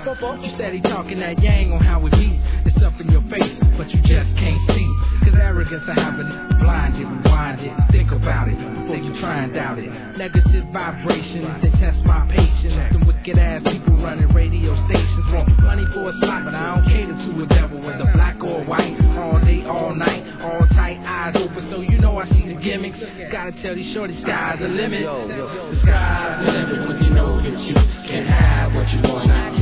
You steady talking that yang on how it be. It's up in your face, but you just can't see. Cause arrogance will have it blinded, rewind it, think about it before you try and doubt it. Negative vibrations, they test my patience. Some wicked ass people running radio stations want money for a slot, but I don't cater to a devil, whether black or white, all day, all night, all tight, eyes open, so you know I see the gimmicks. Gotta tell these shorty, sky's the limit. The sky's the limit when you know that you can have what you want.